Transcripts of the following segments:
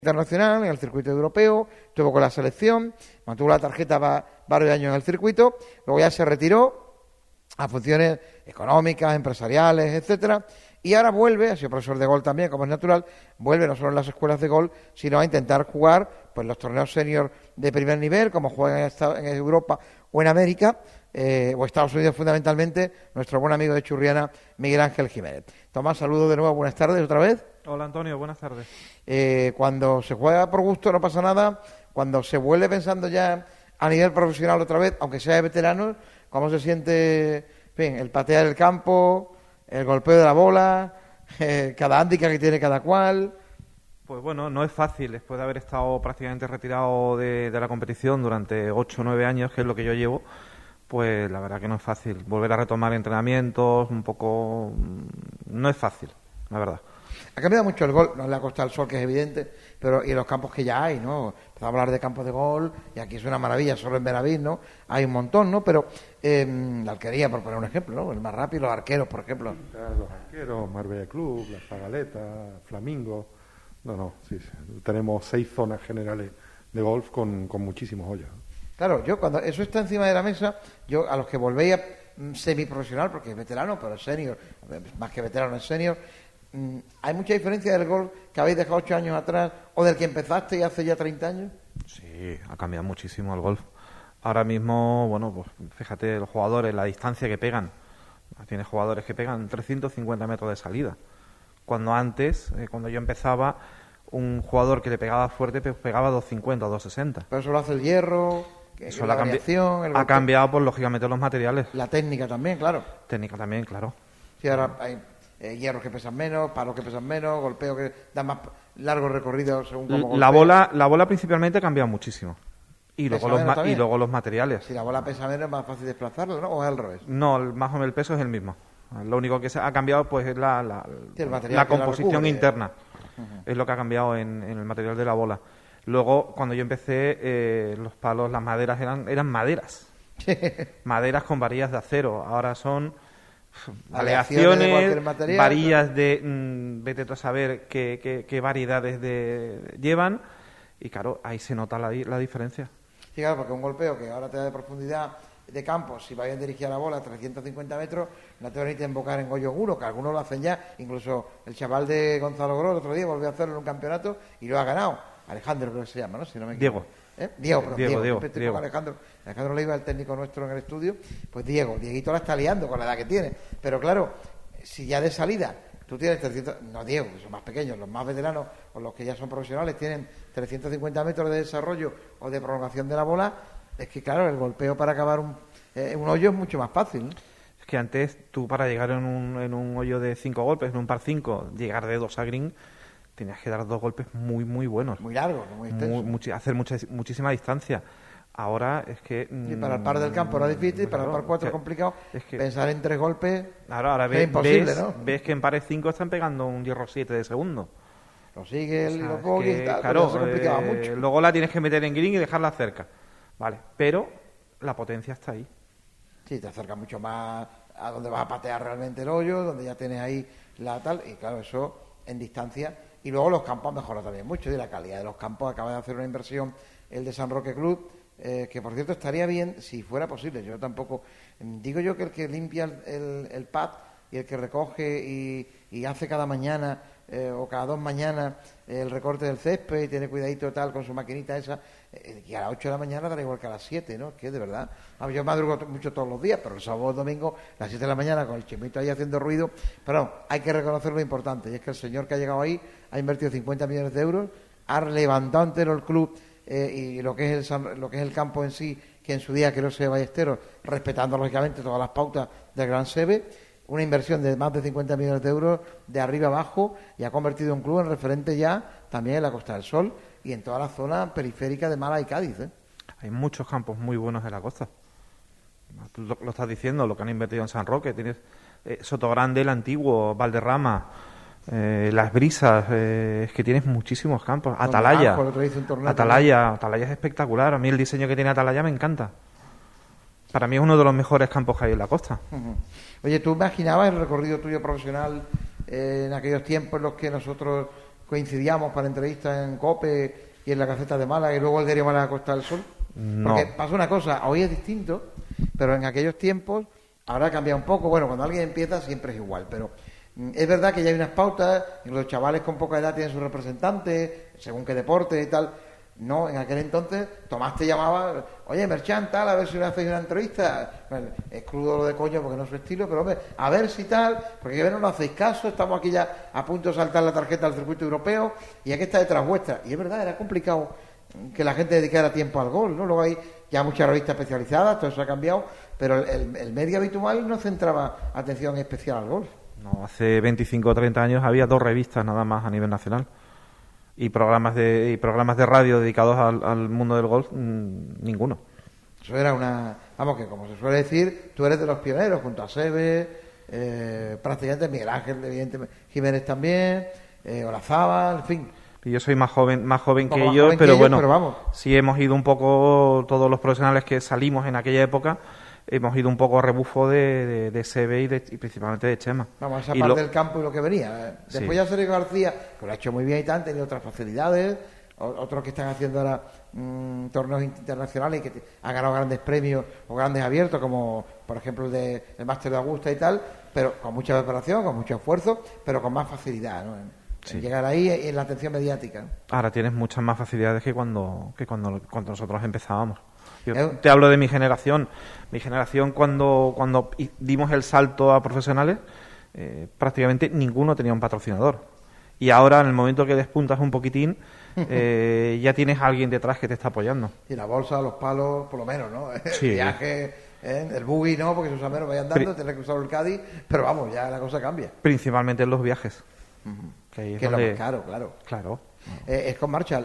internacional, en el circuito europeo, estuvo con la selección, mantuvo la tarjeta varios años en el circuito, luego ya se retiró a funciones económicas, empresariales, etcétera, y ahora vuelve, ha sido profesor de golf también, como es natural, vuelve no solo en las escuelas de golf, sino a intentar jugar pues los torneos senior de primer nivel, como juegan en Europa o en América, o Estados Unidos fundamentalmente, nuestro buen amigo de Churriana, Miguel Ángel Jiménez. Tomás, saludos de nuevo, buenas tardes otra vez. Hola Antonio, buenas tardes. Cuando se juega por gusto no pasa nada, cuando se vuelve pensando ya a nivel profesional otra vez, aunque sea de veteranos, ¿cómo se siente, en fin, el patear el campo, el golpeo de la bola, cada handicap que tiene cada cual? Pues bueno, no es fácil, después de haber estado prácticamente retirado de la competición durante 8 o 9 años, que es lo que yo llevo, pues la verdad que no es fácil. Volver a retomar entrenamientos, un poco... no es fácil, la verdad. Ha cambiado mucho el golf, no le ha costado el sol, que es evidente, pero y los campos que ya hay, ¿no? Empezamos a hablar de campos de golf, y aquí es una maravilla, solo en Benavís, ¿no? Hay un montón, ¿no? Pero la Alquería, por poner un ejemplo, ¿no? El más rápido, los arqueros, por ejemplo. Los arqueros, Marbella Club, la Zagaleta, Flamingo. Sí. Tenemos 6 zonas generales de golf con muchísimos hoyos. Claro, yo cuando eso está encima de la mesa, yo a los que volvéis semiprofesional, porque es veterano, pero es senior, más que veterano es senior, ¿hay mucha diferencia del golf que habéis dejado 8 años atrás o del que empezaste y hace ya 30 años? Sí, ha cambiado muchísimo el golf. Ahora mismo, bueno, pues fíjate, los jugadores, la distancia que pegan. Tienes jugadores que pegan 350 metros de salida. Cuando antes, cuando yo empezaba, un jugador que le pegaba fuerte pegaba 250 o 260. Pero eso lo hace el hierro, eso la variación... ha cambiado, pues lógicamente, los materiales. La técnica también, claro. Técnica también, claro. Sí, ahora hay hierros que pesan menos, palos que pesan menos, golpeos que dan más largo recorrido según cómo la bola principalmente ha cambiado muchísimo. Y luego, los materiales. Si la bola pesa menos es más fácil desplazarla, ¿no? ¿O es al revés? No, más o menos el peso es el mismo. Lo único que se ha cambiado pues es la composición interna. Uh-huh. Es lo que ha cambiado en el material de la bola. Luego, cuando yo empecé, los palos, las maderas eran maderas. Maderas con varillas de acero. Ahora son aleaciones, varillas de... vete tú a saber qué variedades llevan. Y claro, ahí se nota la diferencia. Sí, claro, porque un golpeo que ahora te da de profundidad de campo, si vayan dirigida la bola a 350 metros, no te van a embocar en hoyo seguro, que algunos lo hacen ya. Incluso el chaval de Gonzalo Gros el otro día volvió a hacerlo en un campeonato y lo ha ganado. Alejandro creo que se llama, ¿no? Si no me equivoco. Diego. Alejandro Leiva, el técnico nuestro en el estudio. Pues Dieguito la está liando con la edad que tiene. Pero claro, si ya de salida tú tienes 300... No, Diego, que son más pequeños, los más veteranos o los que ya son profesionales tienen 350 metros de desarrollo o de prolongación de la bola. Es que, claro, el golpeo para acabar un hoyo es mucho más fácil, ¿no? Es que antes tú para llegar en un hoyo de 5 golpes, en un par 5, llegar de 2 a green, tenías que dar 2 golpes muy, muy buenos. Muy largos, muy extensos. Hacer muchísima distancia. Ahora es que... Y para el par del campo era difícil, para el par 4 es complicado. Es que pensar en 3 golpes es imposible, ¿no? Ves que en pares 5 están pegando un hierro 7 de segundo. Lo sigue los bogies y tal, claro, se complicaba mucho. Luego la tienes que meter en green y dejarla cerca. Vale, pero la potencia está ahí. Sí, te acerca mucho más a donde vas a patear realmente el hoyo, donde ya tienes ahí la tal, y claro, eso en distancia. Y luego los campos han mejorado también mucho, y la calidad de los campos. Acaba de hacer una inversión el de San Roque Club, que por cierto estaría bien si fuera posible. Yo tampoco... Digo yo que el que limpia el pad y el que recoge y hace cada mañana o cada 2 mañanas el recorte del césped y tiene cuidadito tal con su maquinita esa, y a las 8 de la mañana dará igual que a las 7, ¿no? Que de verdad, yo madrugo mucho todos los días, pero el sábado o el domingo a las 7 de la mañana con el chimito ahí haciendo ruido. Pero no, hay que reconocer lo importante, y es que el señor que ha llegado ahí ha invertido 50 millones de euros, ha levantado entero el club y lo que es el campo en sí, que en su día creo que Ballesteros, respetando lógicamente todas las pautas del Gran Sebe. Una inversión de más de 50 millones de euros de arriba abajo, y ha convertido un club en referente ya también en la Costa del Sol y en toda la zona periférica de Málaga y Cádiz. Hay muchos campos muy buenos en la costa. Tú lo estás diciendo, lo que han invertido en San Roque. Tienes Sotogrande, el antiguo, Valderrama, Las Brisas, es que tienes muchísimos campos. Atalaya. Atalaya es espectacular. A mí el diseño que tiene Atalaya me encanta. Para mí es uno de los mejores campos que hay en la costa. Uh-huh. Oye, ¿tú imaginabas el recorrido tuyo profesional en aquellos tiempos en los que nosotros coincidíamos para entrevistas en COPE y en la Gaceta de Málaga y luego el diario Málaga Costa del Sol? No. Porque pasa una cosa, hoy es distinto, pero en aquellos tiempos ahora ha cambiado un poco. Bueno, cuando alguien empieza siempre es igual, pero es verdad que ya hay unas pautas, y los chavales con poca edad tienen sus representantes, según qué deporte y tal. No, en aquel entonces Tomás te llamaba, oye, Merchan, tal, a ver si le hacéis una entrevista. Bueno, es crudo lo de coño porque no es su estilo, pero hombre, a ver si tal, porque que ver, no nos hacéis caso, estamos aquí ya a punto de saltar la tarjeta al circuito europeo y aquí está detrás vuestra. Y es verdad, era complicado que la gente dedicara tiempo al golf, ¿no? Luego hay ya muchas revistas especializadas, todo eso ha cambiado, pero el medio habitual no centraba atención especial al golf. No, hace 25 o 30 años había 2 revistas nada más a nivel nacional. Y programas de radio dedicados al mundo del golf, ninguno. Eso era vamos, que como se suele decir, tú eres de los pioneros, junto a Sebe, prácticamente Miguel Ángel, evidentemente, Jiménez también, Olazábal, en fin. Y yo soy más joven que Más ellos, joven que pero ellos, bueno, pero vamos. sí hemos ido un poco, todos los profesionales que salimos en aquella época, hemos ido un poco a rebufo de Sebe y principalmente de Chema. Vamos, esa Y parte del campo y lo que venía. Después Sí. ya Sergio García, que lo ha hecho muy bien y tal, han tenido otras facilidades, otros que están haciendo ahora torneos internacionales y que han ganado grandes premios o grandes abiertos, como por ejemplo el Máster de Augusta y tal, pero con mucha preparación, con mucho esfuerzo, pero con más facilidad, ¿no? En llegar ahí y en la atención mediática, ¿no? Ahora tienes muchas más facilidades que cuando nosotros empezábamos. Yo te hablo de mi generación. Mi generación, cuando dimos el salto a profesionales, prácticamente ninguno tenía un patrocinador. Y ahora, en el momento que despuntas un poquitín, ya tienes a alguien detrás que te está apoyando. Y la bolsa, los palos, por lo menos, ¿no? Sí. El viaje, el buggy, ¿no? Porque sus amigos vayan dando, tener que usar el Cádiz, pero vamos, ya la cosa cambia. Principalmente en los viajes. Que ahí es Que es lo donde... más caro, claro. Claro. Scott Marshall,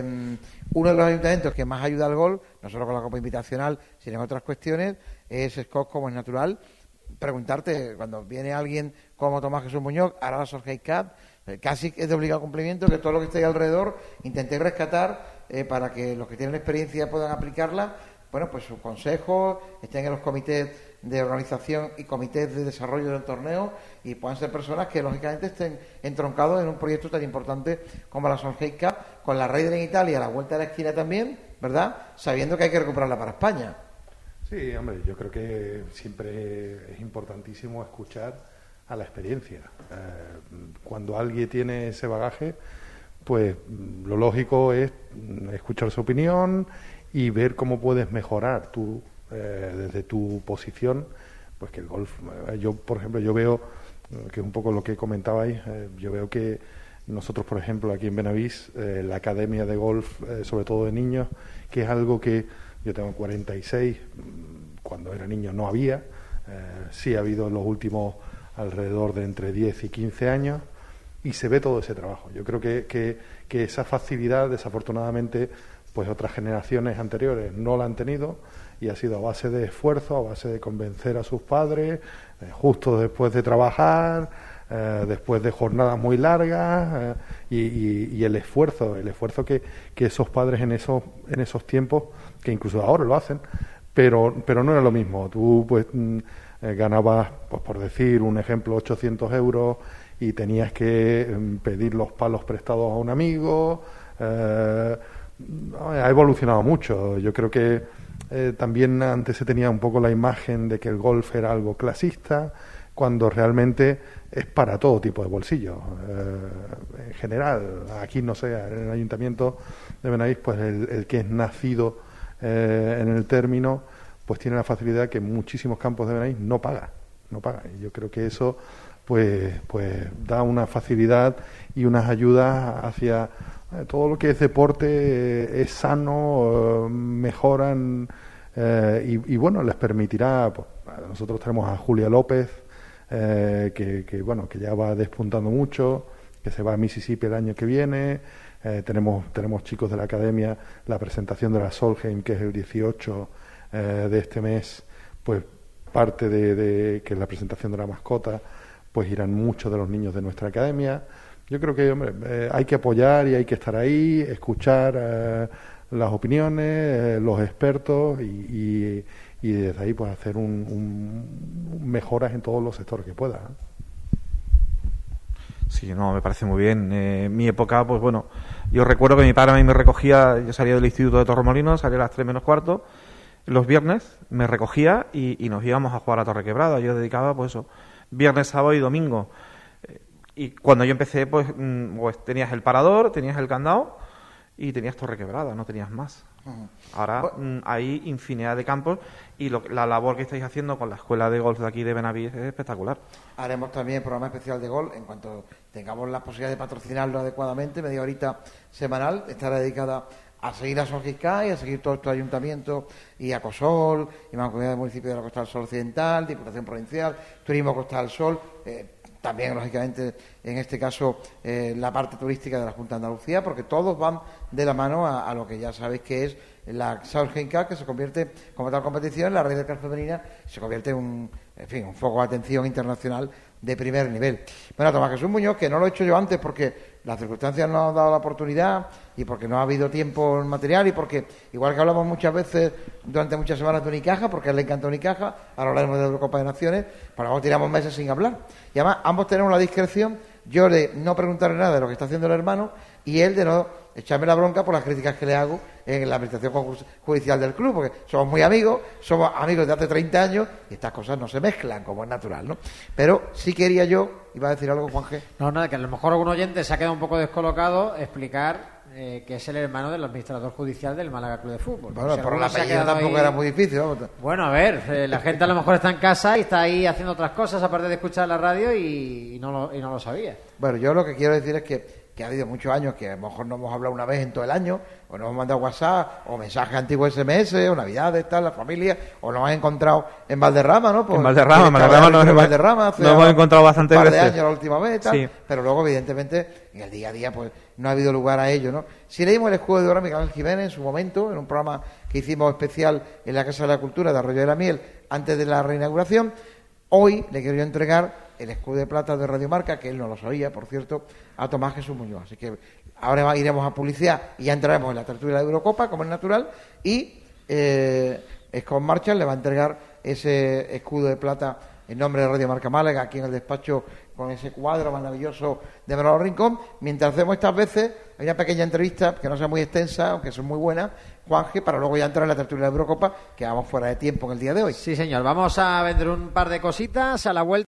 uno de los ayuntamientos que más ayuda al golf, no solo con la Copa Invitacional, sino en otras cuestiones, es Scott, como es natural. Preguntarte, cuando viene alguien como Tomás Jesús Muñoz, hará la Solheim Cup, casi es de obligado cumplimiento que todo lo que esté ahí alrededor intentéis rescatar para que los que tienen experiencia puedan aplicarla. Bueno, pues sus consejos, estén en los comités de organización y comités de desarrollo del torneo y puedan ser personas que lógicamente estén entroncados en un proyecto tan importante como la Solheim Cup, con la Ryder en Italia a la vuelta de la esquina también, ¿verdad? Sabiendo que hay que recuperarla para España. Sí, hombre, yo creo que siempre es importantísimo escuchar a la experiencia. Cuando alguien tiene ese bagaje, pues lo lógico es escuchar su opinión y ver cómo puedes mejorar tú desde tu posición, pues que el golf, yo por ejemplo, yo veo que es un poco lo que comentabais, yo veo que nosotros, por ejemplo, aquí en Benavís, la academia de golf, sobre todo de niños, que es algo que yo tengo 46, cuando era niño no había, sí ha habido en los últimos alrededor de entre 10 y 15 años, y se ve todo ese trabajo. Yo creo que esa facilidad, desafortunadamente, pues otras generaciones anteriores no la han tenido, y ha sido a base de esfuerzo, a base de convencer a sus padres, justo después de trabajar, después de jornadas muy largas, y el esfuerzo que esos padres en esos tiempos, que incluso ahora lo hacen, pero no era lo mismo. Tú pues ganabas, pues por decir un ejemplo, 800 euros y tenías que pedir los palos prestados a un amigo. Ha evolucionado mucho. Yo creo que también antes se tenía un poco la imagen de que el golf era algo clasista, cuando realmente es para todo tipo de bolsillos. En general, aquí no sé, en el Ayuntamiento de Benavís, pues el que es nacido en el término, pues tiene la facilidad que muchísimos campos de Benavís no paga. Y yo creo que eso pues da una facilidad y unas ayudas hacia todo lo que es deporte, es sano, mejoran y bueno, les permitirá, pues, nosotros tenemos a Julia López, que bueno, que ya va despuntando mucho, que se va a Mississippi el año que viene. Tenemos chicos de la academia, la presentación de la Solheim, que es el 18 de este mes, pues parte de que es la presentación de la mascota, pues irán muchos de los niños de nuestra academia. Yo creo que, hombre, hay que apoyar y hay que estar ahí, escuchar las opiniones, los expertos y desde ahí pues hacer mejoras en todos los sectores que pueda. Sí, no, me parece muy bien. Mi época, pues bueno, yo recuerdo que mi padre a mí me recogía, yo salía del instituto de Torremolinos, salía a las 3 menos cuarto, los viernes me recogía y nos íbamos a jugar a Torrequebrada. Yo dedicaba, pues eso, viernes, sábado y domingo. Y cuando yo empecé, pues tenías el parador, tenías el candado y tenías Torrequebrada, no tenías más. Ahora hay infinidad de campos y la labor que estáis haciendo con la escuela de golf de aquí de Benavís es espectacular. Haremos también programa especial de golf en cuanto tengamos la posibilidad de patrocinarlo adecuadamente, media horita semanal, estará dedicada a seguir a Solgisca y a seguir todos estos ayuntamientos y a COSOL, y Mancomunidad del Municipio de la Costa del Sol Occidental, Diputación Provincial, Turismo Costa del Sol, también, lógicamente, en este caso, la parte turística de la Junta de Andalucía, porque todos van de la mano a lo que ya sabéis que es la Southgate Cup, que se convierte, como tal competición, la Ryder Cup femenina, se convierte en un foco de atención internacional de primer nivel. Bueno, Tomás Jesús Muñoz, que no lo he hecho yo antes porque las circunstancias no han dado la oportunidad y porque no ha habido tiempo material y porque, igual que hablamos muchas veces durante muchas semanas de Unicaja, porque a él le encanta Unicaja, ahora hablaremos de Eurocopa de Naciones, pues luego tiramos meses sin hablar. Y además, ambos tenemos la discreción, yo de no preguntarle nada de lo que está haciendo el hermano y él de no echarme la bronca por las críticas que le hago en la administración judicial del club, porque somos muy amigos, somos amigos de hace 30 años y estas cosas no se mezclan, como es natural, ¿no? Pero sí quería yo, iba a decir algo, Juan G. No, nada, que a lo mejor algún oyente se ha quedado un poco descolocado, explicar que es el hermano del administrador judicial del Málaga Club de Fútbol. Bueno, si pero la se ha apellido quedado tampoco ahí... era muy difícil, vamos. Bueno, a ver, la gente a lo mejor está en casa y está ahí haciendo otras cosas aparte de escuchar la radio y no lo sabía. Bueno, yo lo que quiero decir es que ha habido muchos años que a lo mejor no hemos hablado una vez en todo el año, o nos hemos mandado WhatsApp, o mensajes antiguos SMS, o Navidades, tal, la familia, o nos hemos encontrado en Valderrama, ¿no? En Valderrama nos hemos encontrado bastantes veces. Un par de veces. años la última vez, tal, sí. Pero luego, evidentemente, en el día a día, pues no ha habido lugar a ello, ¿no? Si leímos el escudo de oro a Miguel Ángel Jiménez en su momento, en un programa que hicimos especial en la Casa de la Cultura de Arroyo de la Miel, antes de la reinauguración, hoy le quiero yo entregar el escudo de plata de Radio Marca, que él no lo sabía, por cierto, a Tomás Jesús Muñoz. Así que ahora iremos a publicidad y ya entraremos en la tertulia de Eurocopa, como es natural, y Scott Marshall le va a entregar ese escudo de plata en nombre de Radio Marca Málaga, aquí en el despacho, con ese cuadro maravilloso de Manolo Rincón. Mientras hacemos estas veces, hay una pequeña entrevista, que no sea muy extensa, aunque son muy buenas, Juanje, para luego ya entrar en la tertulia de Eurocopa, que vamos fuera de tiempo en el día de hoy. Sí, señor. Vamos a vender un par de cositas a la vuelta.